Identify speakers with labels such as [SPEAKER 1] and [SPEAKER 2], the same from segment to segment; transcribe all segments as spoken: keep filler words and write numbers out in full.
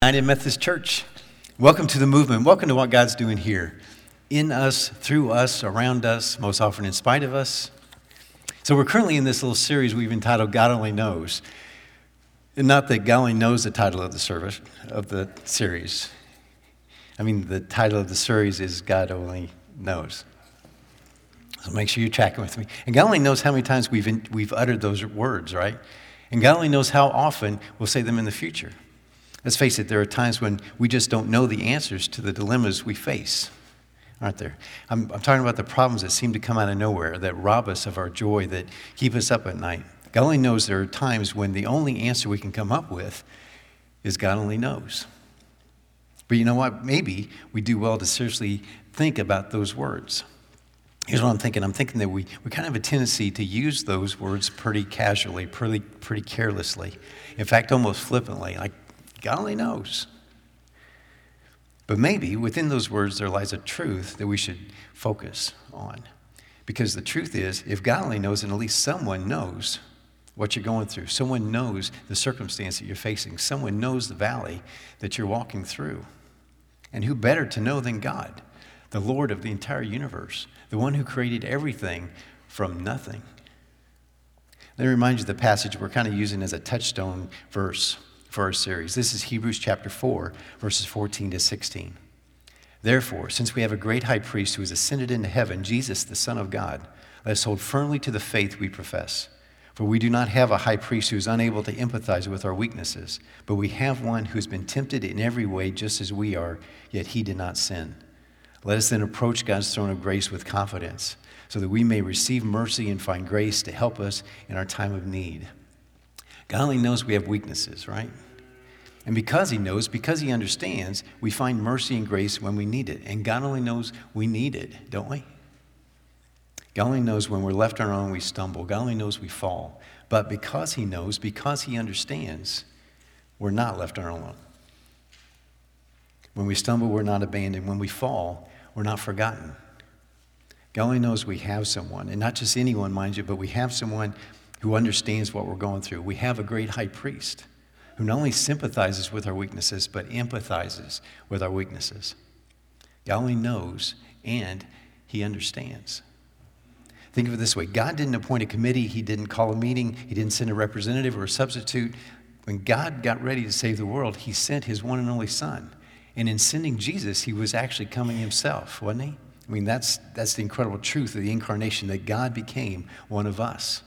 [SPEAKER 1] United Methodist Church. Welcome to the movement. Welcome to what God's doing here. In us, through us, around us, most often in spite of us. So we're currently in this little series we've entitled God Only Knows. And not that God only knows the title of the service, of the series. I mean, the title of the series is God Only Knows. So make sure you're tracking with me. And God only knows how many times we've in, we've uttered those words, right? And God only knows how often we'll say them in the future. Let's face it, there are times when we just don't know the answers to the dilemmas we face, aren't there? I'm, I'm talking about the problems that seem to come out of nowhere, that rob us of our joy, that keep us up at night. God only knows there are times when the only answer we can come up with is God only knows. But you know what? Maybe we do well to seriously think about those words. Here's what I'm thinking. I'm thinking that we, we kind of have a tendency to use those words pretty casually, pretty, pretty carelessly. In fact, almost flippantly, like, God only knows. But maybe within those words there lies a truth that we should focus on. Because the truth is, if God only knows, then at least someone knows what you're going through. Someone knows the circumstance that you're facing. Someone knows the valley that you're walking through. And who better to know than God, the Lord of the entire universe, the one who created everything from nothing. Let me remind you of the passage we're kind of using as a touchstone verse for our series. This is Hebrews chapter four, verses fourteen to sixteen. Therefore, since we have a great high priest who has ascended into heaven, Jesus, the Son of God, let us hold firmly to the faith we profess. For we do not have a high priest who is unable to empathize with our weaknesses, but we have one who has been tempted in every way just as we are, yet he did not sin. Let us then approach God's throne of grace with confidence, so that we may receive mercy and find grace to help us in our time of need. God only knows we have weaknesses, right? And because he knows, because he understands, we find mercy and grace when we need it. And God only knows we need it, don't we? God only knows when we're left on our own, we stumble. God only knows we fall. But because he knows, because he understands, we're not left on our own. When we stumble, we're not abandoned. When we fall, we're not forgotten. God only knows we have someone, and not just anyone, mind you, but we have someone who understands what we're going through. We have a great high priest who not only sympathizes with our weaknesses, but empathizes with our weaknesses. God only knows, and he understands. Think of it this way. God didn't appoint a committee. He didn't call a meeting. He didn't send a representative or a substitute. When God got ready to save the world, he sent his one and only son. And in sending Jesus, he was actually coming himself, wasn't he? I mean, that's, that's the incredible truth of the incarnation, that God became one of us.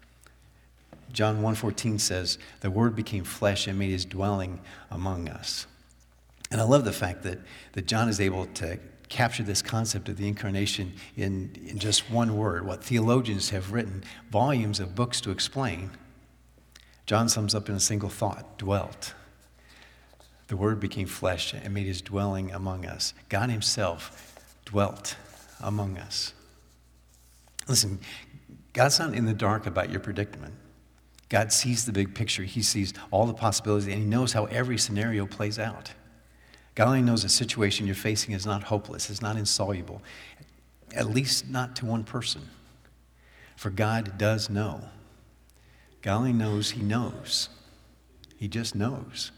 [SPEAKER 1] John one fourteen says, the Word became flesh and made his dwelling among us. And I love the fact that, that John is able to capture this concept of the incarnation in, in just one word. What theologians have written volumes of books to explain, John sums up in a single thought: dwelt. The Word became flesh and made his dwelling among us. God himself dwelt among us. Listen, God's not in the dark about your predicament. God sees the big picture. He sees all the possibilities, and he knows how every scenario plays out. God only knows the situation you're facing is not hopeless, it's not insoluble, at least not to one person. For God does know. God only knows he knows. He just knows.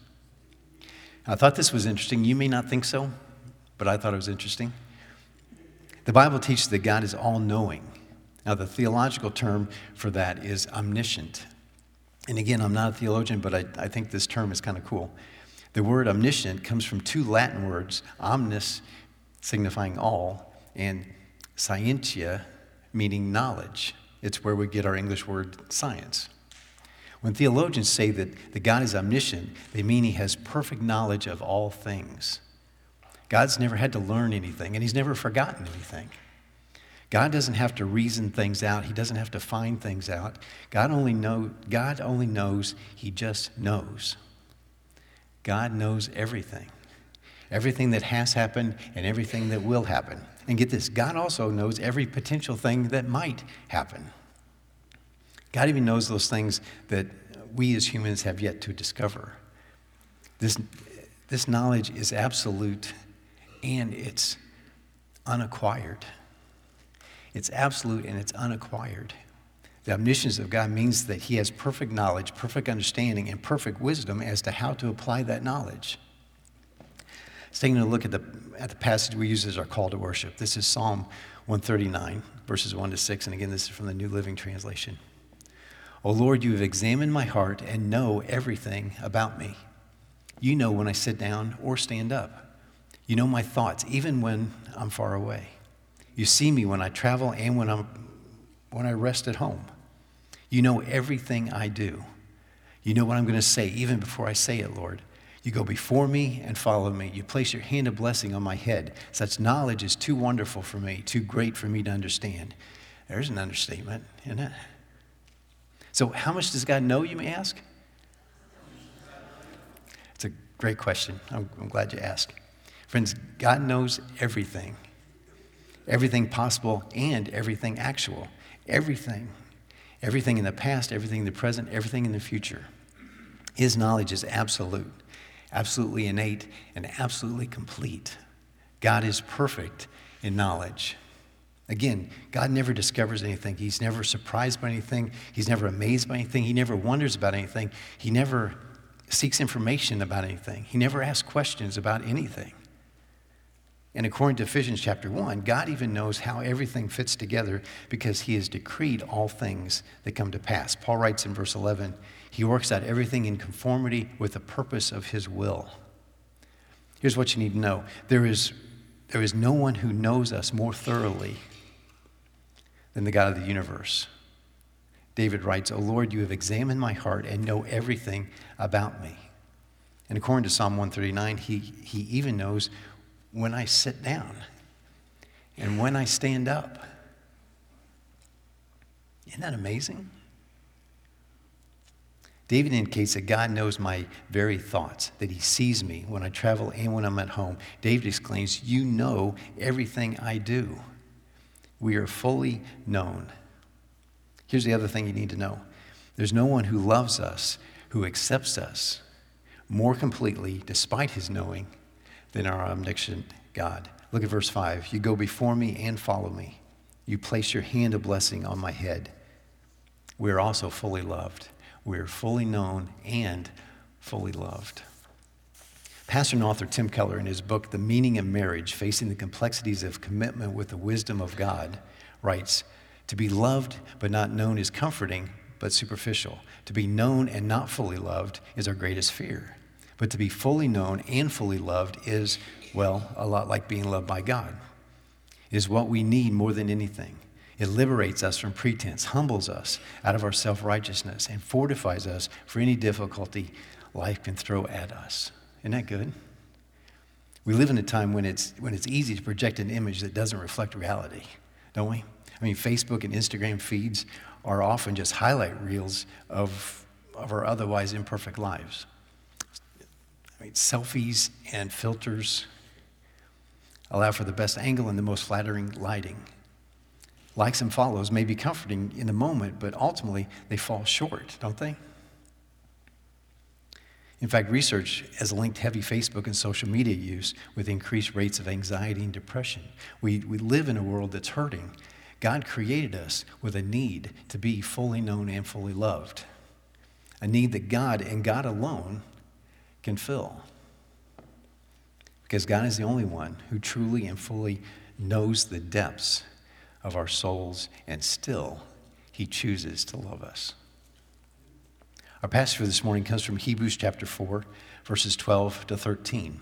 [SPEAKER 1] I thought this was interesting. You may not think so, but I thought it was interesting. The Bible teaches that God is all-knowing. Now, the theological term for that is omniscient. And again, I'm not a theologian, but I, I think this term is kind of cool. The word omniscient comes from two Latin words, omnis, signifying all, and scientia, meaning knowledge. It's where we get our English word science. When theologians say that, that God is omniscient, they mean he has perfect knowledge of all things. God's never had to learn anything, and he's never forgotten anything. God doesn't have to reason things out. He doesn't have to find things out. God only know, God only knows. He just knows. God knows everything. Everything that has happened and everything that will happen. And get this, God also knows every potential thing that might happen. God even knows those things that we as humans have yet to discover. This, this knowledge is absolute, and it's unacquired. It's absolute and it's unacquired. The omniscience of God means that he has perfect knowledge, perfect understanding, and perfect wisdom as to how to apply that knowledge. Let's take a look at the, at the passage we use as our call to worship. This is Psalm one thirty-nine, verses one to six. And again, this is from the New Living Translation. O Lord, you have examined my heart and know everything about me. You know when I sit down or stand up. You know my thoughts, even when I'm far away. You see me when I travel and when I'm when I rest at home. You know everything I do. You know what I'm going to say even before I say it, Lord. You go before me and follow me. You place your hand of blessing on my head. Such knowledge is too wonderful for me, too great for me to understand. There's an understatement, isn't it? So how much does God know, you may ask? It's a great question. I'm, I'm glad you asked. Friends, God knows everything. Everything possible and everything actual. Everything. Everything in the past, everything in the present, everything in the future. His knowledge is absolute, absolutely innate, and absolutely complete. God is perfect in knowledge. Again, God never discovers anything. He's never surprised by anything. He's never amazed by anything. He never wonders about anything. He never seeks information about anything. He never asks questions about anything. And according to Ephesians chapter one, God even knows how everything fits together because he has decreed all things that come to pass. Paul writes in verse eleven, he works out everything in conformity with the purpose of his will. Here's what you need to know. There is, there is no one who knows us more thoroughly than the God of the universe. David writes, O Lord, you have examined my heart and know everything about me. And according to Psalm one thirty-nine, he, he even knows when I sit down and when I stand up. Isn't that amazing? David indicates that God knows my very thoughts, that he sees me when I travel and when I'm at home. David exclaims, you know everything I do. We are fully known. Here's the other thing you need to know. There's no one who loves us, who accepts us more completely, despite his knowing, than our omniscient God. Look at verse five. You go before me and follow me. You place your hand of blessing on my head. We are also fully loved. We are fully known and fully loved. Pastor and author Tim Keller, in his book, The Meaning of Marriage, Facing the Complexities of Commitment with the Wisdom of God, writes, to be loved but not known is comforting but superficial. To be known and not fully loved is our greatest fear. But to be fully known and fully loved is, well, a lot like being loved by God. It is what we need more than anything. It liberates us from pretense, humbles us out of our self-righteousness, and fortifies us for any difficulty life can throw at us. Isn't that good? We live in a time when it's, when it's easy to project an image that doesn't reflect reality, don't we? I mean, Facebook and Instagram feeds are often just highlight reels of, of our otherwise imperfect lives. I mean, selfies and filters allow for the best angle and the most flattering lighting. Likes and follows may be comforting in the moment, but ultimately they fall short, don't they? In fact, research has linked heavy Facebook and social media use with increased rates of anxiety and depression. We, we live in a world that's hurting. God created us with a need to be fully known and fully loved, a need that God and God alone can fill. Because God is the only one who truly and fully knows the depths of our souls, and still he chooses to love us. Our passage for this morning comes from Hebrews chapter four, verses twelve to thirteen.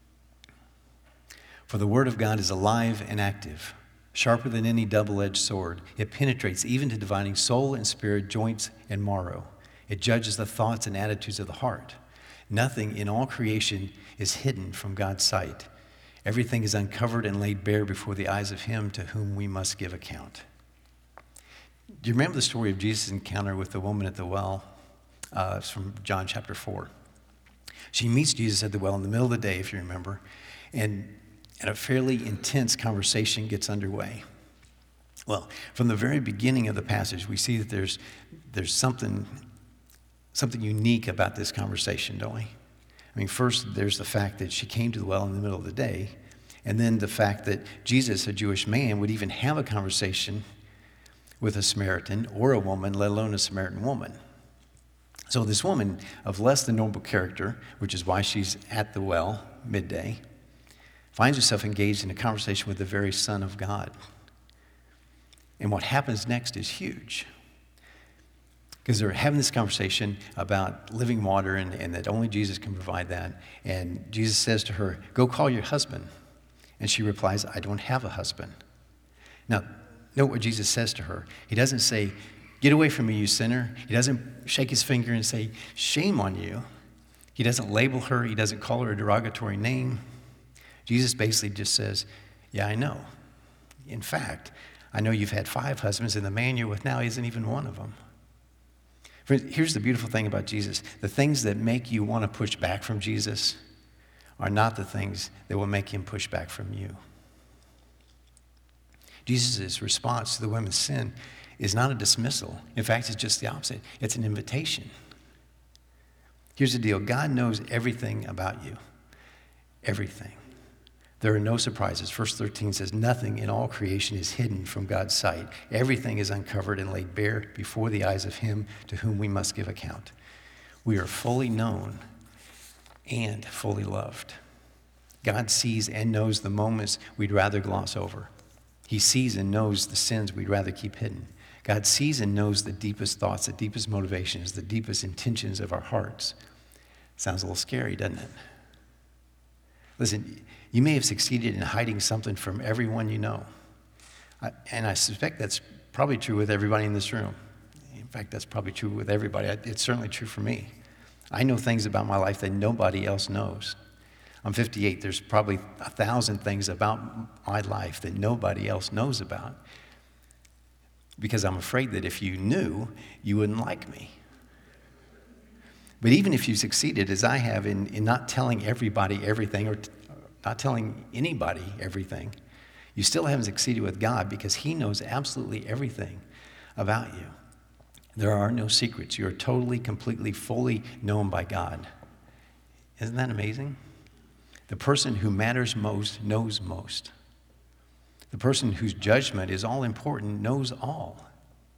[SPEAKER 1] For the word of God is alive and active, sharper than any double-edged sword. It penetrates even to dividing soul and spirit, joints and marrow. It judges the thoughts and attitudes of the heart. Nothing in all creation is hidden from God's sight. Everything is uncovered and laid bare before the eyes of him to whom we must give account. Do you remember the story of Jesus' encounter with the woman at the well? Uh, it's from John chapter four. She meets Jesus at the well in the middle of the day, if you remember, and, and a fairly intense conversation gets underway. Well, from the very beginning of the passage, we see that there's, there's something Something unique about this conversation, don't we? I mean, first, there's the fact that she came to the well in the middle of the day, and then the fact that Jesus, a Jewish man, would even have a conversation with a Samaritan or a woman, let alone a Samaritan woman. So this woman of less than noble character, which is why she's at the well midday, finds herself engaged in a conversation with the very Son of God. And what happens next is huge. Because they're having this conversation about living water and, and that only Jesus can provide that. And Jesus says to her, go call your husband. And she replies, I don't have a husband. Now, note what Jesus says to her. He doesn't say, get away from me, you sinner. He doesn't shake his finger and say, shame on you. He doesn't label her. He doesn't call her a derogatory name. Jesus basically just says, yeah, I know. In fact, I know you've had five husbands, and the man you're with now isn't even one of them. Here's the beautiful thing about Jesus. The things that make you want to push back from Jesus are not the things that will make him push back from you. Jesus' response to the woman's sin is not a dismissal. In fact, it's just the opposite. It's an invitation. Here's the deal. God knows everything about you. Everything. There are no surprises. Verse thirteen says, nothing in all creation is hidden from God's sight. Everything is uncovered and laid bare before the eyes of him to whom we must give account. We are fully known and fully loved. God sees and knows the moments we'd rather gloss over. He sees and knows the sins we'd rather keep hidden. God sees and knows the deepest thoughts, the deepest motivations, the deepest intentions of our hearts. Sounds a little scary, doesn't it? Listen, you may have succeeded in hiding something from everyone you know. I, and I suspect that's probably true with everybody in this room. In fact, that's probably true with everybody. It's certainly true for me. I know things about my life that nobody else knows. I'm fifty-eight. There's probably a thousand things about my life that nobody else knows about, because I'm afraid that if you knew, you wouldn't like me. But even if you succeeded, as I have, in, in not telling everybody everything, or t- not telling anybody everything, you still haven't succeeded with God, because he knows absolutely everything about you. There are no secrets. You're totally, completely, fully known by God. Isn't that amazing? The person who matters most knows most. The person whose judgment is all important knows all.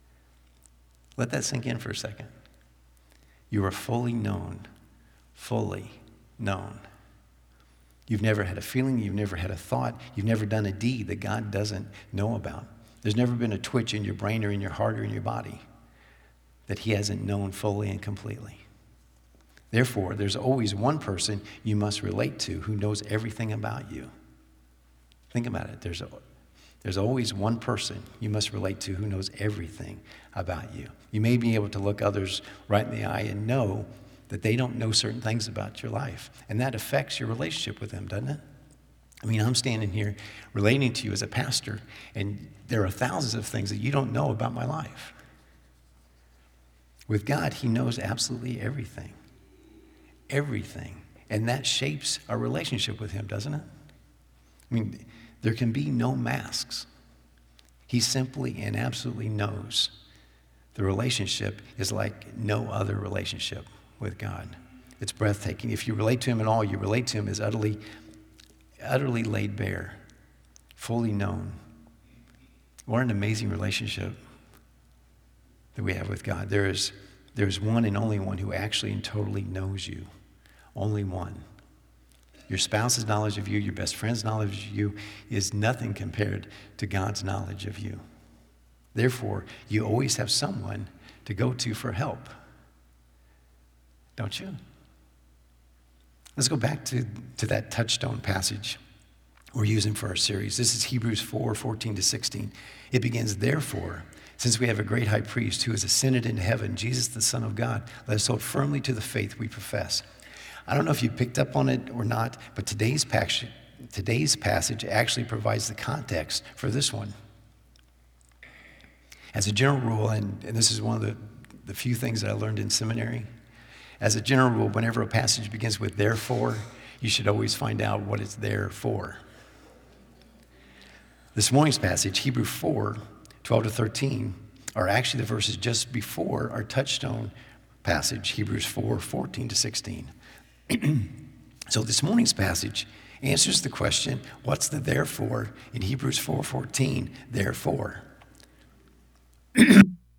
[SPEAKER 1] Let that sink in for a second. You are fully known, fully known. You've never had a feeling, you've never had a thought, you've never done a deed that God doesn't know about. There's never been a twitch in your brain or in your heart or in your body that he hasn't known fully and completely. Therefore, there's always one person you must relate to who knows everything about you. Think about it. There's, a, there's always one person you must relate to who knows everything about you. You may be able to look others right in the eye and know that they don't know certain things about your life. And that affects your relationship with them, doesn't it? I mean, I'm standing here relating to you as a pastor, and there are thousands of things that you don't know about my life. With God, he knows absolutely everything. Everything. And that shapes our relationship with him, doesn't it? I mean, there can be no masks. He simply and absolutely knows. The relationship is like no other relationship with God. It's breathtaking. If you relate to him at all, you relate to him as utterly, utterly laid bare, fully known. What an amazing relationship that we have with God. There is, there's one and only one who actually and totally knows you. Only one. Your spouse's knowledge of you, your best friend's knowledge of you is nothing compared to God's knowledge of you. Therefore, you always have someone to go to for help. Don't you? Let's go back to, to that touchstone passage we're using for our series. This is Hebrews four, fourteen to sixteen. It begins, therefore, since we have a great high priest who has ascended into heaven, Jesus the Son of God, let us hold firmly to the faith we profess. I don't know if you picked up on it or not, but today's passage, today's passage actually provides the context for this one. As a general rule, and, and this is one of the, the few things that I learned in seminary, as a general rule, whenever a passage begins with therefore, you should always find out what it's there for. This morning's passage, Hebrews four, twelve to thirteen, are actually the verses just before our touchstone passage, Hebrews four, fourteen to sixteen. So this morning's passage answers the question, what's the therefore in Hebrews four fourteen? Therefore.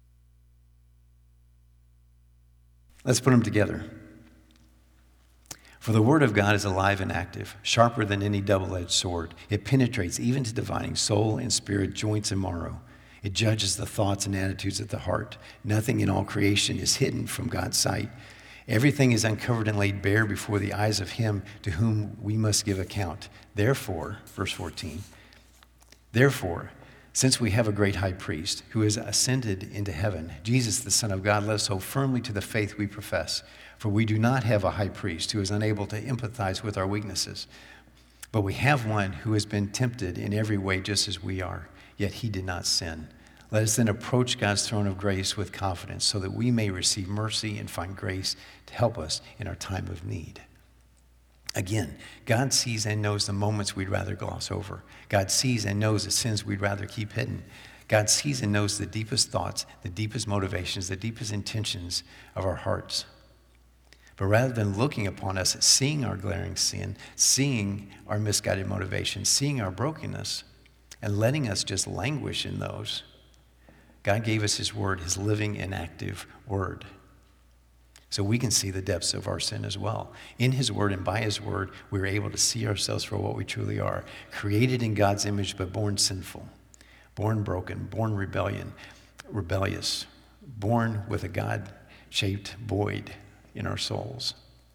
[SPEAKER 1] Let's put them together. For the word of God is alive and active, sharper than any double-edged sword. It penetrates even to dividing soul and spirit, joints and marrow. It judges the thoughts and attitudes of the heart. Nothing in all creation is hidden from God's sight. Everything is uncovered and laid bare before the eyes of him to whom we must give account. Therefore, verse fourteen, therefore, since we have a great high priest who has ascended into heaven, Jesus, the Son of God, let us hold firmly to the faith we profess. For we do not have a high priest who is unable to empathize with our weaknesses, but we have one who has been tempted in every way just as we are, yet he did not sin. Let us then approach God's throne of grace with confidence so that we may receive mercy and find grace to help us in our time of need. Again, God sees and knows the moments we'd rather gloss over. God sees and knows the sins we'd rather keep hidden. God sees and knows the deepest thoughts, the deepest motivations, the deepest intentions of our hearts. But rather than looking upon us, seeing our glaring sin, seeing our misguided motivations, seeing our brokenness, and letting us just languish in those, God gave us his word, his living and active word. So we can see the depths of our sin as well. In his word and by his word, we're able to see ourselves for what we truly are. Created in God's image, but born sinful, born broken, born rebellion, rebellious, born with a God-shaped void in our souls.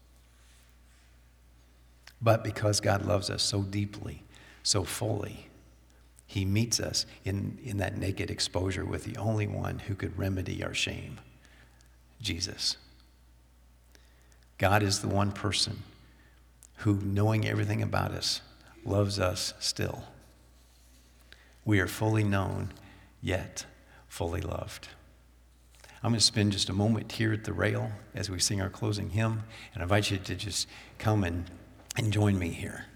[SPEAKER 1] But because God loves us so deeply, so fully, he meets us in, in that naked exposure with the only one who could remedy our shame, Jesus. God is the one person who, knowing everything about us, loves us still. We are fully known, yet fully loved. I'm going to spend just a moment here at the rail as we sing our closing hymn, and I invite you to just come and, and join me here.